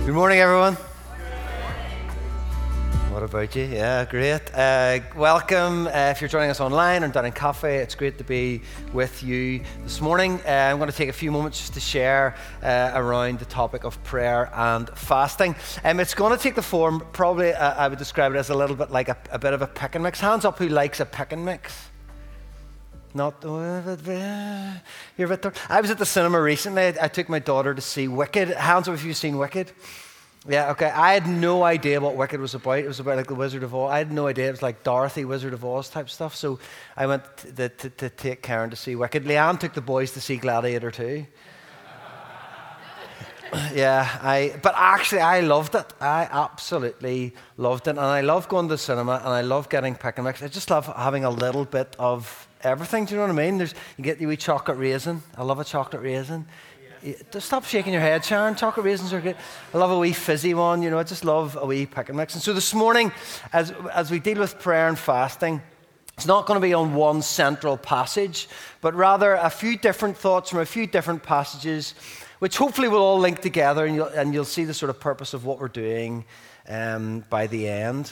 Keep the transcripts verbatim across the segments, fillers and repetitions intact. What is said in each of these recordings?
Good morning, everyone. What about you? Yeah, great. Uh, welcome. Uh, if you're joining us online or down in Cafe, it's great to be with you this morning. Uh, I'm going to take a few moments just to share uh, around the topic of prayer and fasting. Um, it's going to take the form, probably uh, I would describe it as a little bit like a, a bit of a pick and mix. Hands up who likes a pick and mix. Not the you're a bit. I was at the cinema recently. I, I took my daughter to see Wicked. Hands up if you've seen Wicked. Yeah, okay. I had no idea what Wicked was about. It was about like the Wizard of Oz. I had no idea. It was like Dorothy, Wizard of Oz type stuff. So I went to, to, to take Karen to see Wicked. Leanne took the boys to see Gladiator too. Yeah, I. But actually, I loved it. I absolutely loved it, and I love going to the cinema, and I love getting pick and mix. I just love having a little bit of everything. Do you know what I mean? There's you get the wee chocolate raisin. I love a chocolate raisin. Yeah. Just stop shaking your head, Sharon. Chocolate raisins are good. I love a wee fizzy one. You know, I just love a wee pick and mix. And so this morning, as as we deal with prayer and fasting, it's not going to be on one central passage, but rather a few different thoughts from a few different passages, which hopefully will all link together, and you'll, and you'll see the sort of purpose of what we're doing um, by the end.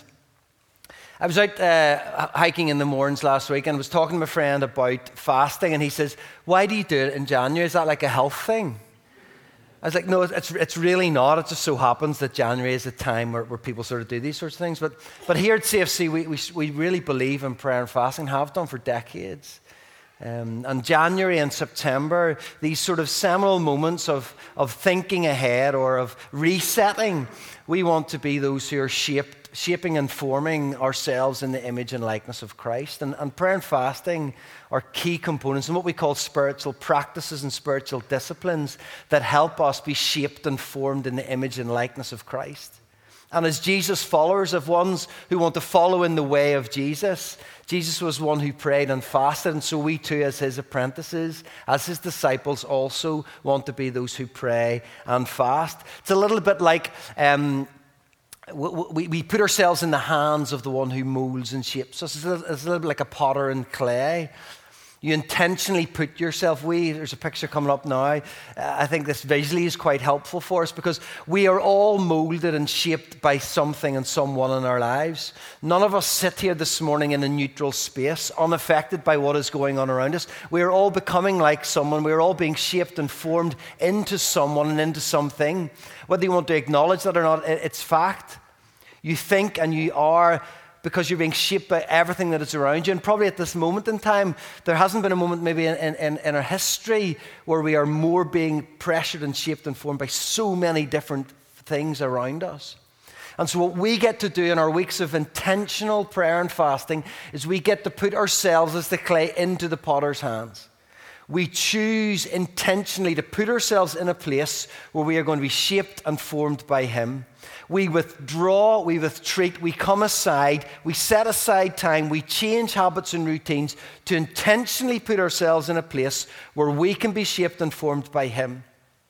I was out uh, hiking in the Mournes last week and was talking to my friend about fasting, and he says, "Why do you do it in January? Is that like a health thing?" I was like, "No, it's it's really not. It just so happens that January is a time where, where people sort of do these sorts of things. But but here at C F C, we we, we really believe in prayer and fasting, have done for decades. Um, and January and September, these sort of seminal moments of, of thinking ahead or of resetting, we want to be those who are shaped, shaping and forming ourselves in the image and likeness of Christ. And, and prayer and fasting are key components in what we call spiritual practices and spiritual disciplines that help us be shaped and formed in the image and likeness of Christ. And as Jesus followers, of ones who want to follow in the way of Jesus, Jesus was one who prayed and fasted, and so we too, as his apprentices, as his disciples, also want to be those who pray and fast. It's a little bit like um, we, we put ourselves in the hands of the one who molds and shapes us. It's a, little, it's a little bit like a potter in clay. You intentionally put yourself, we, there's a picture coming up now, uh, I think this visually is quite helpful for us because we are all molded and shaped by something and someone in our lives. None of us sit here this morning in a neutral space, unaffected by what is going on around us. We are all becoming like someone. We are all being shaped and formed into someone and into something. Whether you want to acknowledge that or not, it's fact. You think and you are because you're being shaped by everything that is around you. And probably at this moment in time, there hasn't been a moment maybe in, in, in our history where we are more being pressured and shaped and formed by so many different things around us. And so what we get to do in our weeks of intentional prayer and fasting is we get to put ourselves as the clay into the potter's hands. We choose intentionally to put ourselves in a place where we are going to be shaped and formed by him. We withdraw, we retreat, we come aside, we set aside time, we change habits and routines to intentionally put ourselves in a place where we can be shaped and formed by him.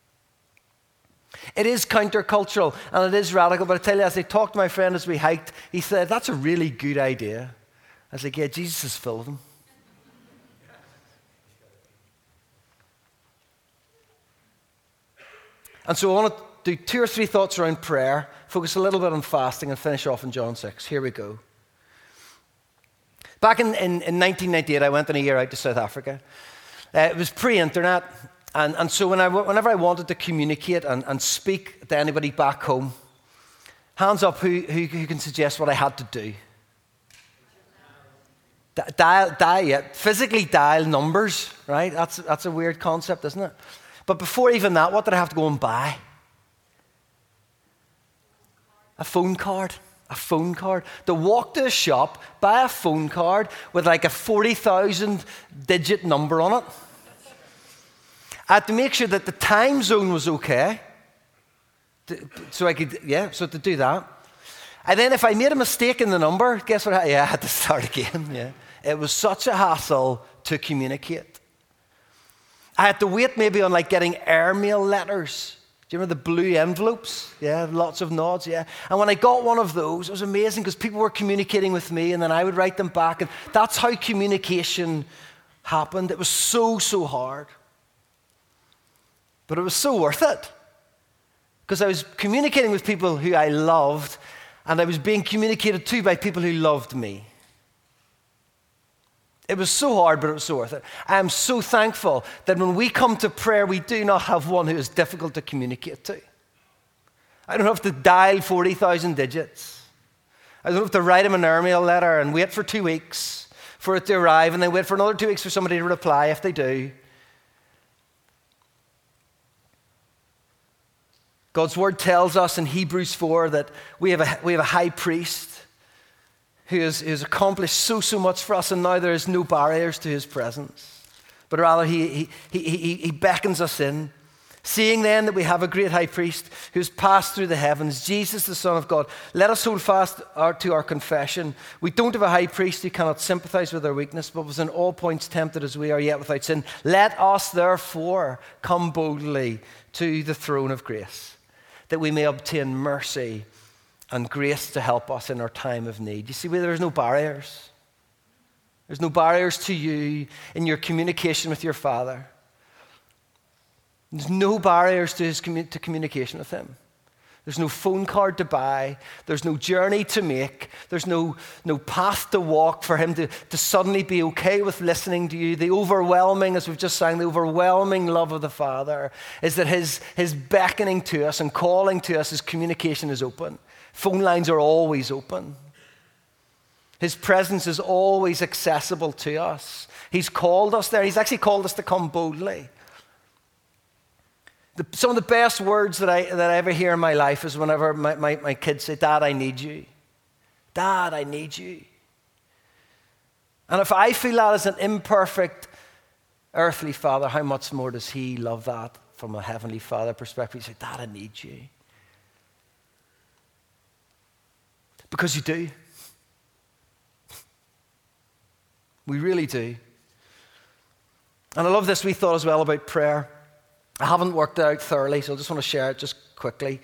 It is countercultural and it is radical, but I tell you, as I talked to my friend as we hiked, he said, "That's a really good idea." I was like, "Yeah, Jesus is full of them." And so I want to do two or three thoughts around prayer, focus a little bit on fasting, and finish off in John six. Here we go. Back in, in, in nineteen ninety-eight, I went on a year out to South Africa. Uh, it was pre-internet, and, and so when I, whenever I wanted to communicate and, and speak to anybody back home, hands up who, who, who can suggest what I had to do. Dial, dial, yeah, physically dial numbers, right? That's, that's a weird concept, isn't it? But before even that, what did I have to go and buy? A phone card. A phone card. To walk to a shop, buy a phone card with like a forty thousand digit number on it. I had to make sure that the time zone was okay. So I could, yeah, so to do that. And then if I made a mistake in the number, guess what? I, yeah, I had to start again. Yeah. It was such a hassle to communicate. I had to wait maybe on like getting airmail letters. Do you remember the blue envelopes? Yeah, lots of nods, yeah. And when I got one of those, it was amazing because people were communicating with me and then I would write them back. And that's how communication happened. It was so, so hard. But it was so worth it. Because I was communicating with people who I loved, and I was being communicated to by people who loved me. It was so hard, but it was so worth it. I am so thankful that when we come to prayer, we do not have one who is difficult to communicate to. I don't have to dial forty thousand digits. I don't have to write him an airmail letter and wait for two weeks for it to arrive, and then wait for another two weeks for somebody to reply if they do. God's word tells us in Hebrews four that we have a, we have a high priest who has, who has accomplished so, so much for us, and now there is no barriers to his presence. But rather, he, he, he, he, he beckons us in. Seeing then that we have a great high priest who has passed through the heavens, Jesus, the Son of God, let us hold fast our, to our confession. We don't have a high priest who cannot sympathize with our weakness, but was in all points tempted as we are, yet without sin. Let us therefore come boldly to the throne of grace, that we may obtain mercy and grace to help us in our time of need. You see, there's no barriers. There's no barriers to you in your communication with your Father. There's no barriers to his commu- to communication with him. There's no phone card to buy. There's no journey to make. There's no, no path to walk for him to, to suddenly be okay with listening to you. The overwhelming, as we've just sang, the overwhelming love of the Father is that his, his beckoning to us and calling to us, his communication is open. Phone lines are always open. His presence is always accessible to us. He's called us there. He's actually called us to come boldly. The, some of the best words that I, that I ever hear in my life is whenever my, my, my kids say, Dad, I need you. Dad, I need you. And if I feel that as an imperfect earthly father, how much more does he love that from a heavenly Father perspective? He says, Dad, I need you. Because you do. We really do. And I love this wee thought as well about prayer. I haven't worked it out thoroughly, so I just want to share it just quickly.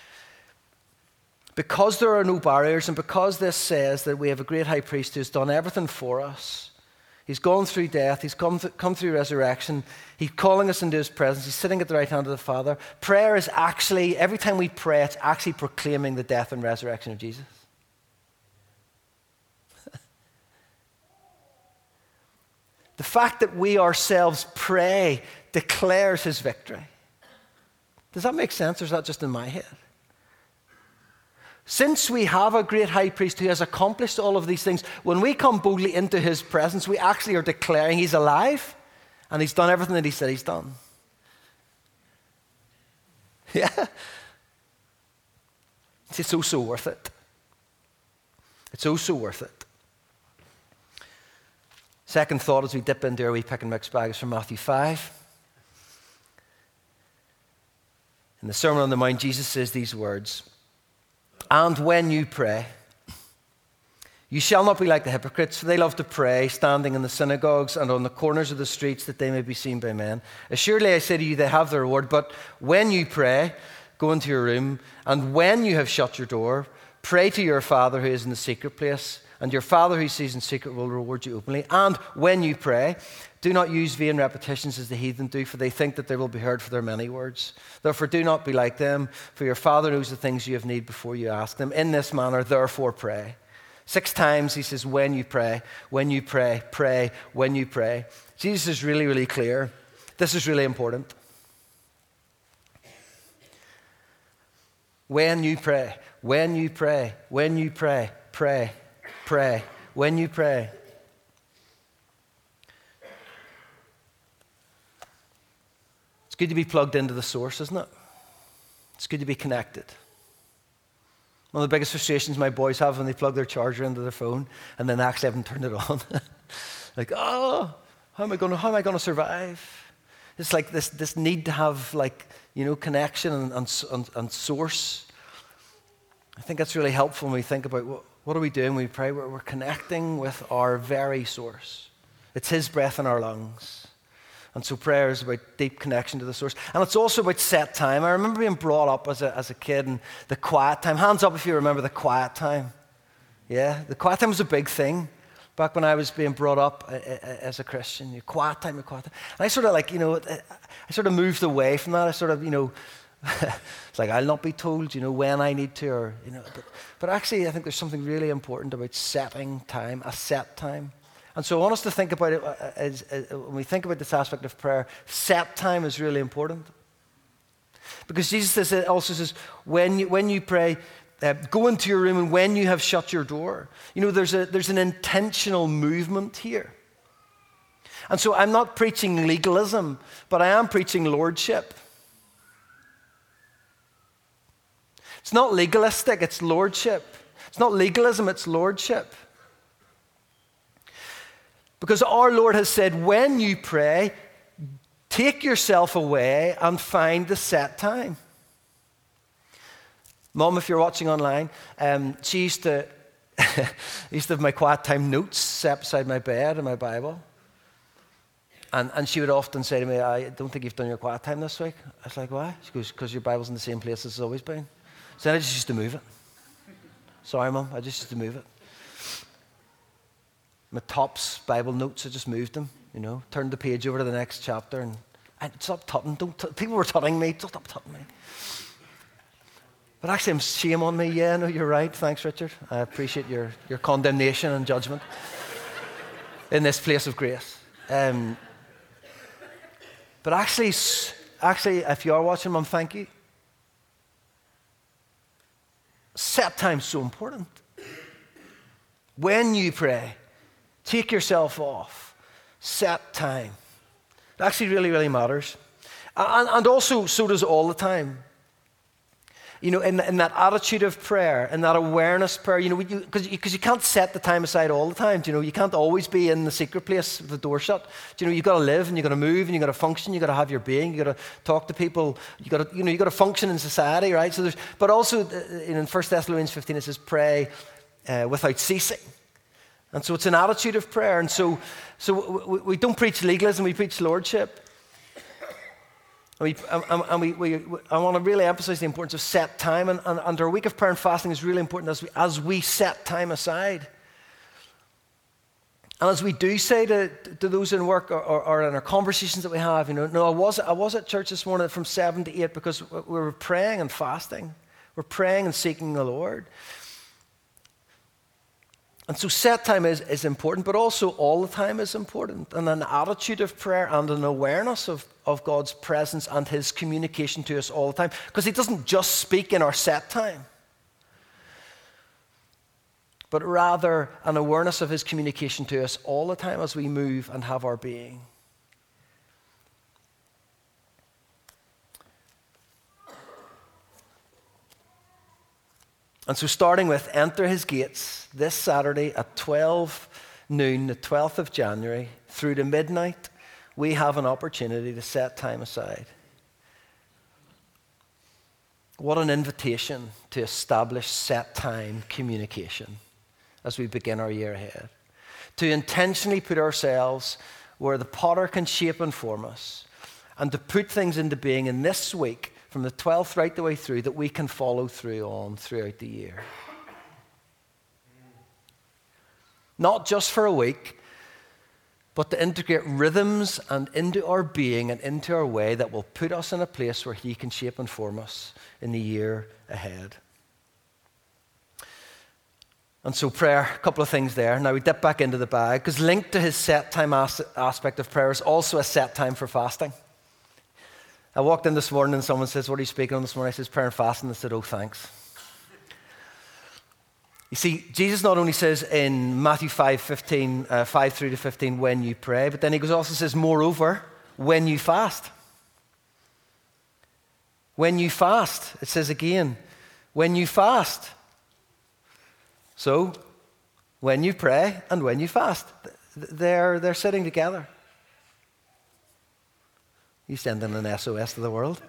Because there are no barriers, and because this says that we have a great high priest who's done everything for us, he's gone through death, he's come, th- come through resurrection, he's calling us into his presence, he's sitting at the right hand of the Father. Prayer is actually, every time we pray, it's actually proclaiming the death and resurrection of Jesus. The fact that we ourselves pray declares his victory. Does that make sense, or is that just in my head? Since we have a great high priest who has accomplished all of these things, when we come boldly into his presence, we actually are declaring he's alive and he's done everything that he said he's done. Yeah. It's so, so worth it. It's so, so worth it. Second thought as we dip into our wee pick and mix bag is from Matthew five. In the Sermon on the Mount, Jesus says these words, and when you pray, you shall not be like the hypocrites, for they love to pray, standing in the synagogues and on the corners of the streets, that they may be seen by men. Assuredly, I say to you, they have their reward. But when you pray, go into your room, and when you have shut your door, pray to your Father who is in the secret place, and your Father who sees in secret will reward you openly. And when you pray, do not use vain repetitions as the heathen do, for they think that they will be heard for their many words. Therefore, do not be like them, for your Father knows the things you have need before you ask them. In this manner, therefore, pray. Six times he says, when you pray, when you pray, pray, when you pray. Jesus is really, really clear. This is really important. When you pray, when you pray, when you pray, pray. Pray. When you pray. It's good to be plugged into the source, isn't it? It's good to be connected. One of the biggest frustrations my boys have when they plug their charger into their phone and then they actually haven't turned it on. Like, oh, how am I going to, how am I going to survive? It's like this, this need to have, like, you know, connection and, and, and, and source. I think that's really helpful when we think about what, what are we doing when we pray? We're, we're connecting with our very source. It's his breath in our lungs. And so prayer is about deep connection to the source. And it's also about set time. I remember being brought up as a, as a kid and the quiet time. Hands up if you remember the quiet time. Yeah, the quiet time was a big thing back when I was being brought up as a Christian. Quiet time, quiet time. And I sort of like, you know, I sort of moved away from that. I sort of, you know, It's like, I'll not be told, you know, when I need to, or, you know. But, but actually, I think there's something really important about setting time, a set time. And so I want us to think about it, as, as, when we think about this aspect of prayer, set time is really important. Because Jesus says, also says, when you, when you pray, uh, go into your room, and when you have shut your door. You know, there's, a, there's an intentional movement here. And so I'm not preaching legalism, but I am preaching lordship. It's not legalistic, it's lordship. It's not legalism, it's lordship. Because our Lord has said, when you pray, take yourself away and find the set time. Mom, if you're watching online, um, she used to, used to have my quiet time notes set beside my bed in my Bible. And, and she would often say to me, I don't think you've done your quiet time this week. I was like, why? She goes, because your Bible's in the same place as it's always been. So then I just used to move it. Sorry, Mum, I just used to move it. My tops Bible notes, I just moved them, you know, turned the page over to the next chapter, and I stop tutting. Don't t- people were tutting me, stop tutting me. But actually, I'm shame on me. Yeah, no, you're right. Thanks, Richard. I appreciate your, your condemnation and judgment in this place of grace. Um, but actually, actually, if you are watching, Mum, thank you. Set time's so important. When you pray, take yourself off. Set time. It actually really, really matters. And, and also, so does all the time. You know, in, in that attitude of prayer, in that awareness prayer, you know, because you, you can't set the time aside all the time. You know, you can't always be in the secret place with the door shut. You know, you've got to live, and you've got to move, and you've got to function, you've got to have your being, you've got to talk to people, you've got to, you know, you've got to function in society, right? So there's, but also, in First Thessalonians fifteen, it says, pray uh, without ceasing. And so it's an attitude of prayer. And so, so we, we don't preach legalism, we preach lordship. And, we, and, and we, we, I want to really emphasize the importance of set time. And, and, and our week of prayer and fasting is really important as we, as we set time aside. And as we do say to, to those in work or, or, or in our conversations that we have, you know, no, I was, I was at church this morning from seven to eight because we were praying and fasting. We're praying and seeking the Lord. And so set time is, is important, but also all the time is important. And an attitude of prayer and an awareness of, of God's presence and his communication to us all the time. Because he doesn't just speak in our set time, but rather an awareness of his communication to us all the time as we move and have our being. And so starting with enter his gates this Saturday at twelve noon, the twelfth of January, through to midnight, we have an opportunity to set time aside. What an invitation to establish set time communication as we begin our year ahead. To intentionally put ourselves where the potter can shape and form us, and to put things into being in this week from the twelfth right the way through that we can follow through on throughout the year. Not just for a week, but to integrate rhythms and into our being and into our way that will put us in a place where he can shape and form us in the year ahead. And so prayer, a couple of things there. Now we dip back into the bag, because linked to his set time as- aspect of prayer is also a set time for fasting. I walked in this morning and someone says, what are you speaking on this morning? I says, prayer and fasting. I said, oh, thanks. You see, Jesus not only says in Matthew five fifteen, uh, five through to fifteen, when you pray, but then he goes also says, moreover, when you fast. When you fast, it says again, when you fast. So, when you pray and when you fast, they're, they're sitting together. You sending an S O S to the world.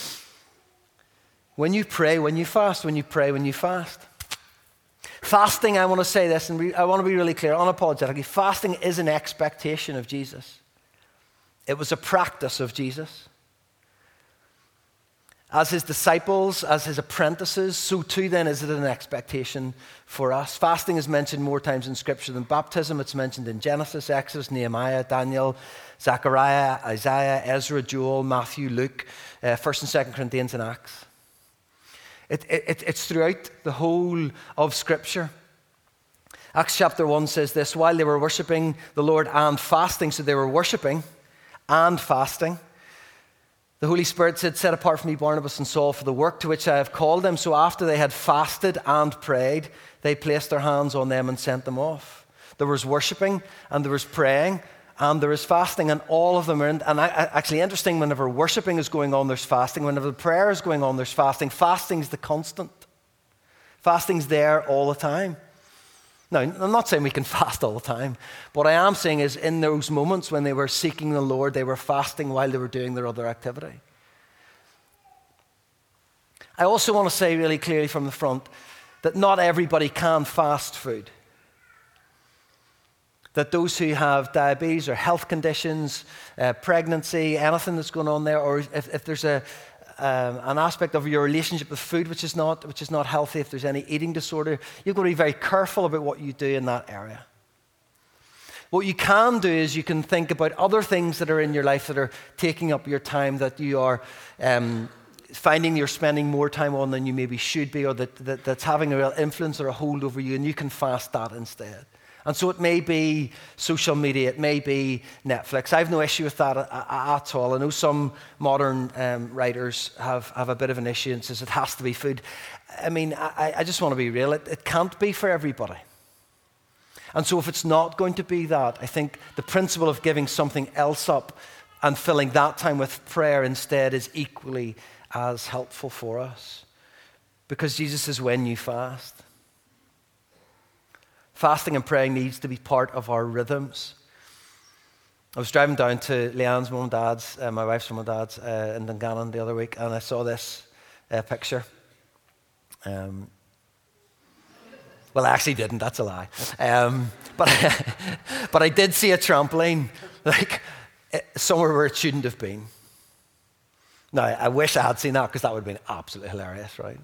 When you pray, when you fast, when you pray, when you fast. Fasting, I want to say this, and re- I want to be really clear, unapologetically, fasting is an expectation of Jesus. It was a practice of Jesus. As his disciples, as his apprentices, so too then is it an expectation for us. Fasting is mentioned more times in Scripture than baptism. It's mentioned in Genesis, Exodus, Nehemiah, Daniel, Zechariah, Isaiah, Ezra, Joel, Matthew, Luke, uh, First and Second Corinthians, and Acts. It, it, it's throughout the whole of Scripture. Acts chapter one says this: while they were worshiping the Lord and fasting, so they were worshiping and fasting, the Holy Spirit said, set apart for me Barnabas and Saul for the work to which I have called them. So after they had fasted and prayed, they placed their hands on them and sent them off. There was worshiping and there was praying and there is fasting, and all of them are in, and I, actually interesting, whenever worshiping is going on, there's fasting. Whenever the prayer is going on, there's fasting. Fasting's the constant. Fasting's there all the time. Now, I'm not saying we can fast all the time. What I am saying is in those moments when they were seeking the Lord, they were fasting while they were doing their other activity. I also want to say really clearly from the front that not everybody can fast food. That those who have diabetes or health conditions, uh, pregnancy, anything that's going on there, or if, if there's a Um, an aspect of your relationship with food which is not which is not healthy, if there's any eating disorder, you've got to be very careful about what you do in that area. What you can do is you can think about other things that are in your life that are taking up your time, that you are um, finding you're spending more time on than you maybe should be, or that, that that's having a real influence or a hold over you, and you can fast that instead. And so it may be social media, it may be Netflix. I have no issue with that at all. I know some modern um, writers have, have a bit of an issue and says it has to be food. I mean, I, I just want to be real. It, it can't be for everybody. And so if it's not going to be that, I think the principle of giving something else up and filling that time with prayer instead is equally as helpful for us. Because Jesus says, when you fast. Fasting and praying needs to be part of our rhythms. I was driving down to Leanne's mum and dad's, uh, my wife's mum and dad's, uh, in Dungannon the other week, and I saw this uh, picture. Um, well, I actually didn't, that's a lie. Um, but, but I did see a trampoline, like somewhere where it shouldn't have been. Now, I wish I had seen that, because that would have been absolutely hilarious, right?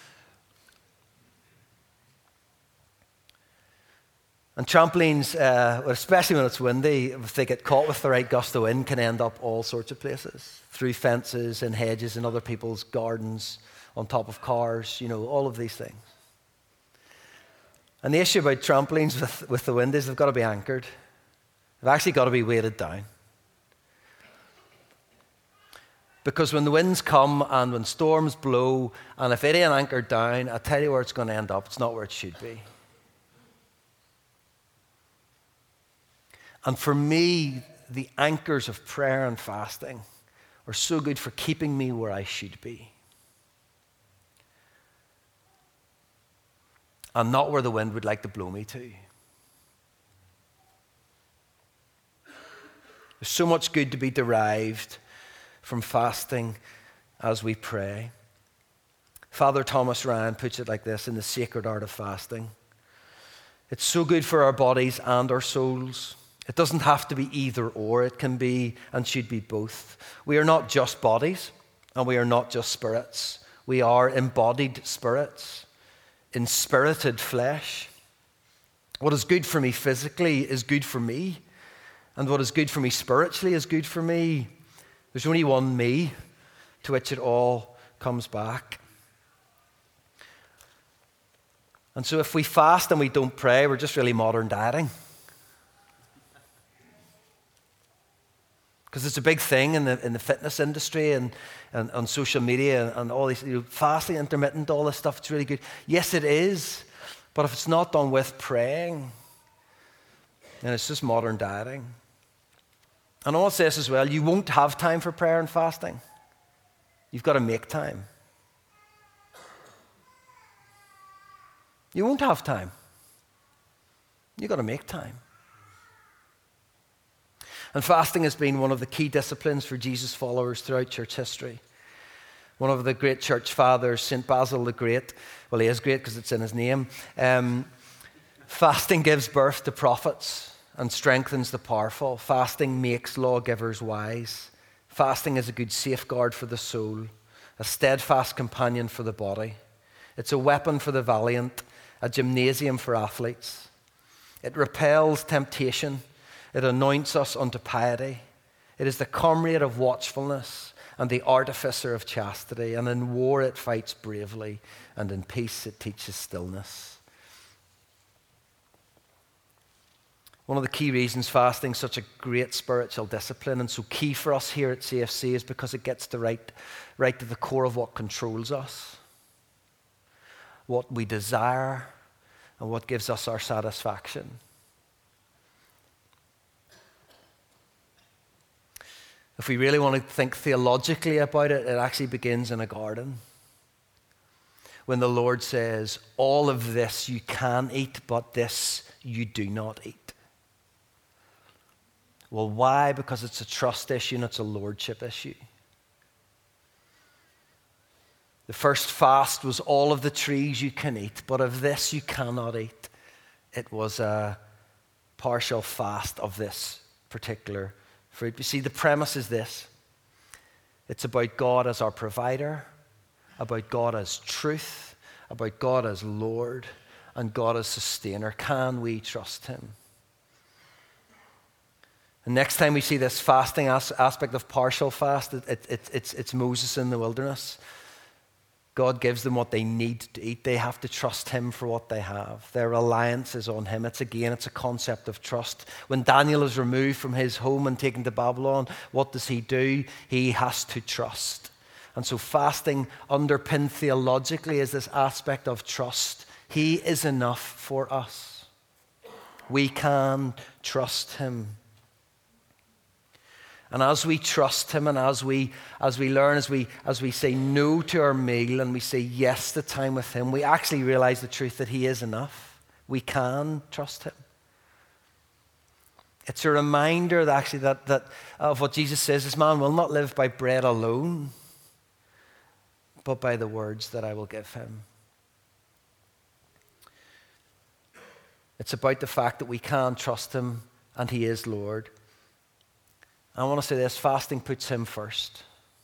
And trampolines, uh, especially when it's windy, if they get caught with the right gust of wind, can end up all sorts of places. Through fences and hedges in other people's gardens, on top of cars, you know, all of these things. And the issue about trampolines with, with the wind is they've got to be anchored. They've actually got to be weighted down. Because when the winds come and when storms blow, and if it ain't anchored down, I tell you where it's going to end up. It's not where it should be. And for me, the anchors of prayer and fasting are so good for keeping me where I should be. And not where the wind would like to blow me to. There's so much good to be derived from fasting as we pray. Father Thomas Ryan puts it like this in The Sacred Art of Fasting. It's so good for our bodies and our souls. It doesn't have to be either or. It can be and should be both. We are not just bodies, and we are not just spirits. We are embodied spirits, inspirited flesh. What is good for me physically is good for me, and what is good for me spiritually is good for me. There's only one me to which it all comes back. And so if we fast and we don't pray, we're just really modern dieting. Because it's a big thing in the in the fitness industry and, and on social media and, and all these, you know, fasting, intermittent, all this stuff, it's really good. Yes, it is. But if it's not done with praying, then it's just modern dieting. And I want to say this as well, you won't have time for prayer and fasting. You've got to make time. You won't have time. You've got to make time. And fasting has been one of the key disciplines for Jesus' followers throughout church history. One of the great church fathers, Saint Basil the Great, well, he is great because it's in his name. Um, fasting gives birth to prophets and strengthens the powerful. Fasting makes lawgivers wise. Fasting is a good safeguard for the soul. a steadfast companion for the body. It's a weapon for the valiant, a gymnasium for athletes. It repels temptation. It anoints us unto piety. It is the comrade of watchfulness and the artificer of chastity. And in war it fights bravely, and in peace it teaches stillness. One of the key reasons fasting is such a great spiritual discipline and so key for us here at C F C is because it gets to right, right to the core of what controls us, what we desire, and what gives us our satisfaction. If we really want to think theologically about it, it actually begins in a garden. When the Lord says, all of this you can eat, but this you do not eat. Well, why? Because it's a trust issue and it's a lordship issue. The first fast was all of the trees you can eat, but of this you cannot eat. It was a partial fast of this particular fruit. You see, the premise is this. It's about God as our provider, about God as truth, about God as Lord, and God as sustainer. Can we trust him? And next time we see this fasting as- aspect of partial fast, it, it, it, it's, it's Moses in the wilderness. God gives them what they need to eat. They have to trust him for what they have. Their reliance is on him. It's again, it's a concept of trust. When Daniel is removed from his home and taken to Babylon, what does he do? He has to trust. And so fasting underpinned theologically is this aspect of trust. He is enough for us. We can trust him. And as we trust him and as we as we learn, as we as we say no to our meal and we say yes to time with him, we actually realize the truth that he is enough. We can trust him. It's a reminder that actually that, that of what Jesus says, this man will not live by bread alone, but by the words that I will give him. It's about the fact that we can trust him and he is Lord. I want to say this, fasting puts him first.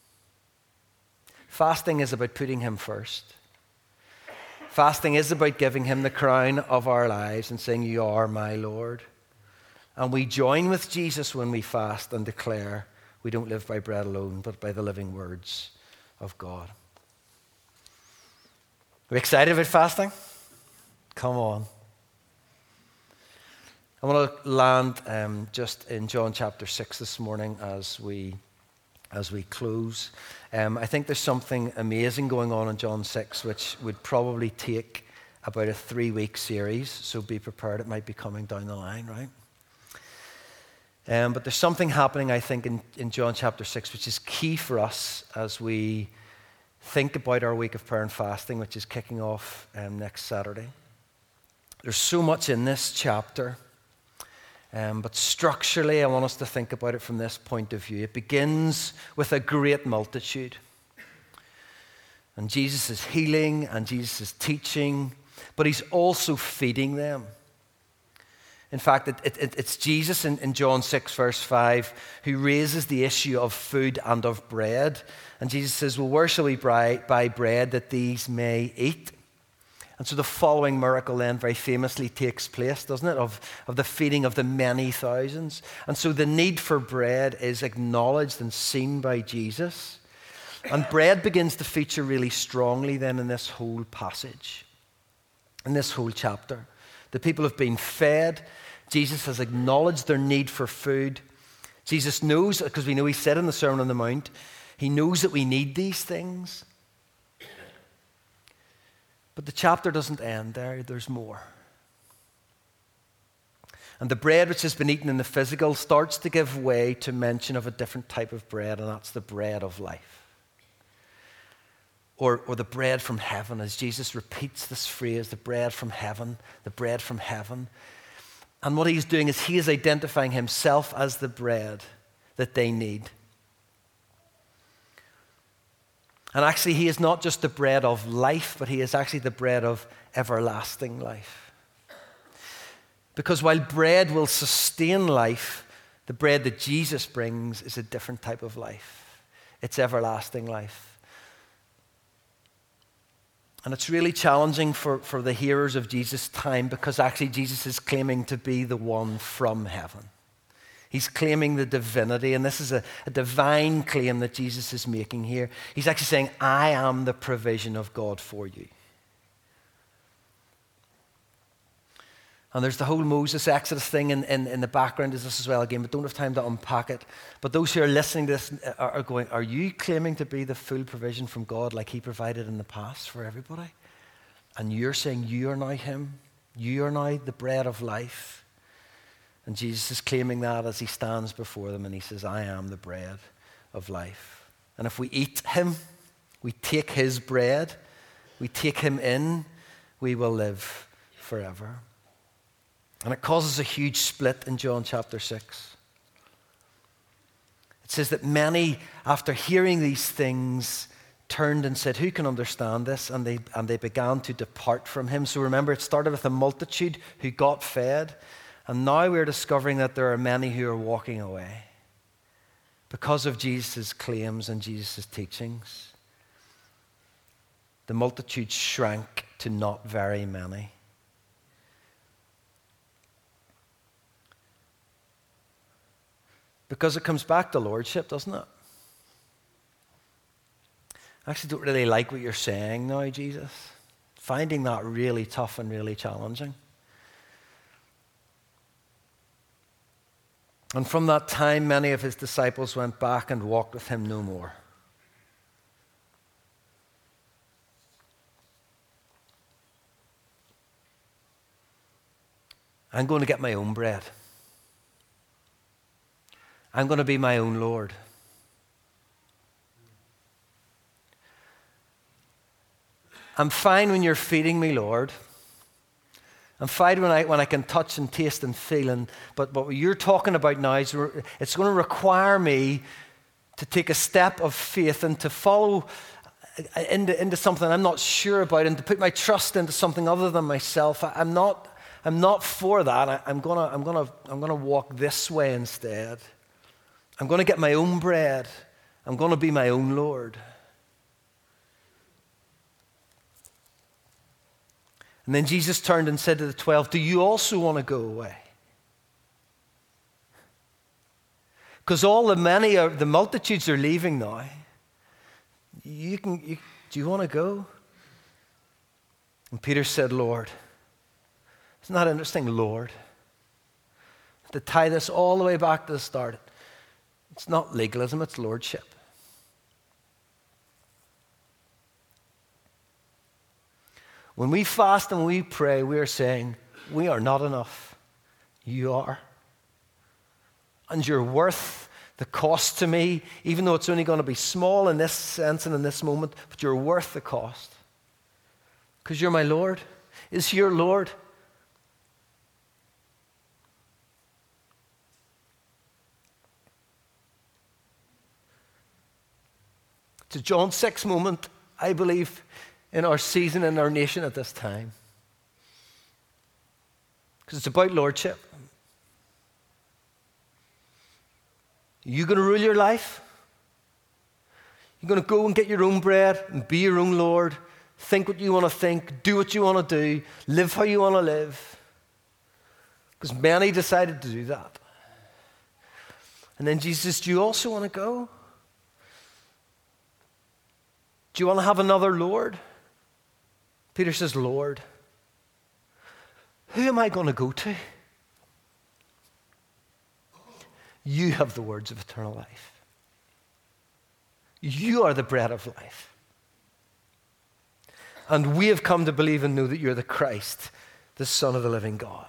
Fasting is about putting him first. Fasting is about giving him the crown of our lives and saying, you are my Lord. And we join with Jesus when we fast and declare we don't live by bread alone, but by the living words of God. Are we excited about fasting? Come on. I want to land um, just in John chapter six this morning as we as we close. Um, I think there's something amazing going on in John six, which would probably take about a three-week series. So be prepared; it might be coming down the line, right? Um, but there's something happening, I think, in, in John chapter six, which is key for us as we think about our week of prayer and fasting, which is kicking off um, next Saturday. There's so much in this chapter. Um, but structurally, I want us to think about it from this point of view. It begins with a great multitude. And Jesus is healing and Jesus is teaching, but he's also feeding them. In fact, it, it, it's Jesus in, in John six, verse five, who raises the issue of food and of bread. And Jesus says, well, where shall we buy, buy bread that these may eat? And so the following miracle then very famously takes place, doesn't it, of, of the feeding of the many thousands. And so the need for bread is acknowledged and seen by Jesus. And bread begins to feature really strongly then in this whole passage, in this whole chapter. The people have been fed. Jesus has acknowledged their need for food. Jesus knows, because we know he said in the Sermon on the Mount, he knows that we need these things. But the chapter doesn't end there. There's more. And the bread which has been eaten in the physical starts to give way to mention of a different type of bread, and that's the bread of life. Or, or the bread from heaven, as Jesus repeats this phrase, the bread from heaven, the bread from heaven. And what he's doing is he is identifying himself as the bread that they need. And actually, he is not just the bread of life, but he is actually the bread of everlasting life. Because while bread will sustain life, the bread that Jesus brings is a different type of life. It's everlasting life. And it's really challenging for, for the hearers of Jesus' time, because actually Jesus is claiming to be the one from heaven. He's claiming the divinity, and this is a, a divine claim that Jesus is making here. He's actually saying, I am the provision of God for you. And there's the whole Moses Exodus thing in, in, in the background of this as well again, but don't have time to unpack it. But those who are listening to this are, are going, are you claiming to be the full provision from God like he provided in the past for everybody? And you're saying you are now him? You are now the bread of life? And Jesus is claiming that as he stands before them and he says, I am the bread of life. And if we eat him, we take his bread, we take him in, we will live forever. And it causes a huge split in John chapter six. It says that many, after hearing these things, turned and said, who can understand this? And they, and they began to depart from him. So remember, it started with a multitude who got fed. And now we're discovering that there are many who are walking away because of Jesus' claims and Jesus' teachings. The multitude shrank to not very many. Because it comes back to lordship, doesn't it? I actually don't really like what you're saying now, Jesus. Finding that really tough and really challenging. And from that time, many of his disciples went back and walked with him no more. I'm going to get my own bread. I'm going to be my own Lord. I'm fine when you're feeding me, Lord. I'm fine when I, when I can touch and taste and feel. And, but, but what you're talking about now is re- it's going to require me to take a step of faith and to follow into, into something I'm not sure about and to put my trust into something other than myself. I, I'm not, I'm not for that. I, I'm going to, I'm going to, I'm going to walk this way instead. I'm going to get my own bread. I'm going to be my own Lord. And then Jesus turned and said to the twelve, do you also want to go away? Because all the many, are, the multitudes are leaving now. You can, you, do you want to go? And Peter said, Lord. Isn't that interesting, Lord? To tie this all the way back to the start. It's not legalism, it's lordship. When we fast and we pray, we are saying, we are not enough. You are. And you're worth the cost to me, even though it's only going to be small in this sense and in this moment, but you're worth the cost. Because you're my Lord. Is he your Lord? It's a John six moment, I believe, in our season and our nation at this time. Because it's about lordship. You going to rule your life? You're going to go and get your own bread and be your own Lord, think what you want to think, do what you want to do, live how you want to live. Because many decided to do that. And then Jesus says, do you also want to go? Do you want to have another Lord? Peter says, Lord. Who am I going to go to? You have the words of eternal life. You are the bread of life. And we have come to believe and know that you're the Christ, the Son of the living God.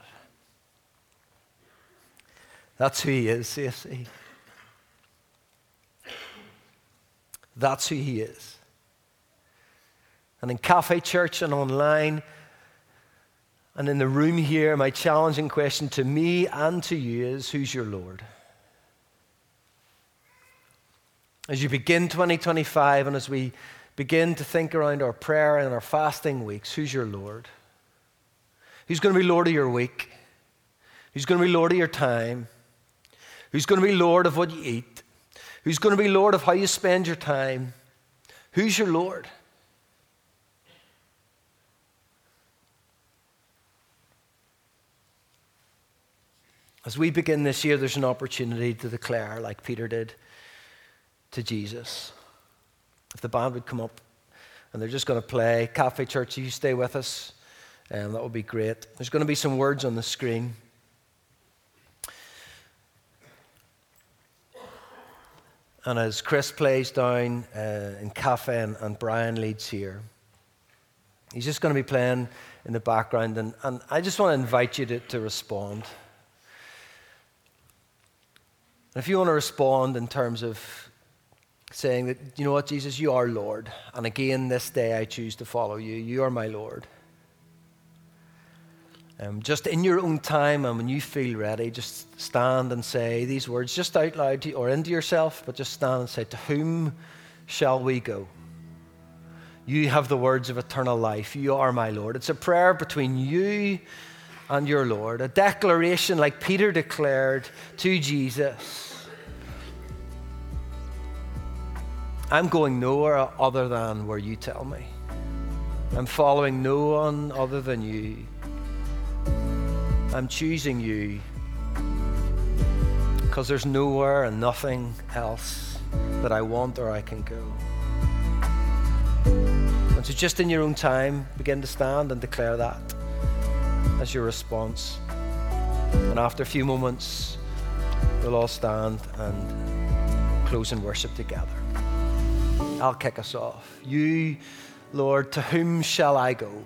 That's who he is, C S C. That's who he is. And in Cafe Church and online and in the room here, my challenging question to me and to you is, who's your Lord? As you begin twenty twenty-five and as we begin to think around our prayer and our fasting weeks, who's your Lord? Who's going to be Lord of your week? Who's going to be Lord of your time? Who's going to be Lord of what you eat? Who's going to be Lord of how you spend your time? Who's your Lord? As we begin this year, there's an opportunity to declare, like Peter did, to Jesus. If the band would come up and they're just going to play Cafe Church, you stay with us, and um, that would be great. There's going to be some words on the screen. And as Chris plays down uh, in Cafe and, and Brian leads here, he's just going to be playing in the background, and, and I just want to invite you to, to respond. And if you want to respond in terms of saying that, you know what, Jesus, you are Lord, and again this day I choose to follow you. You are my Lord. Um, just in your own time, and when you feel ready, just stand and say these words just out loud to you, or into yourself, but just stand and say, to whom shall we go? You have the words of eternal life. You are my Lord. It's a prayer between you and your Lord, a declaration like Peter declared to Jesus. I'm going nowhere other than where you tell me. I'm following no one other than you. I'm choosing you because there's nowhere and nothing else that I want or I can go. And so just in your own time, begin to stand and declare that as your response. And after a few moments, we'll all stand and close in worship together. I'll kick us off. You, Lord, to whom shall I go?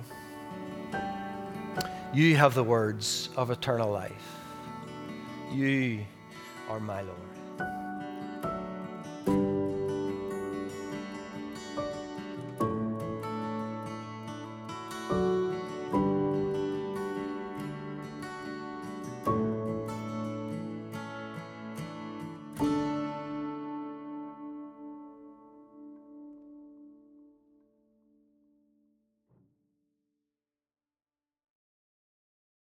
You have the words of eternal life. You are my Lord.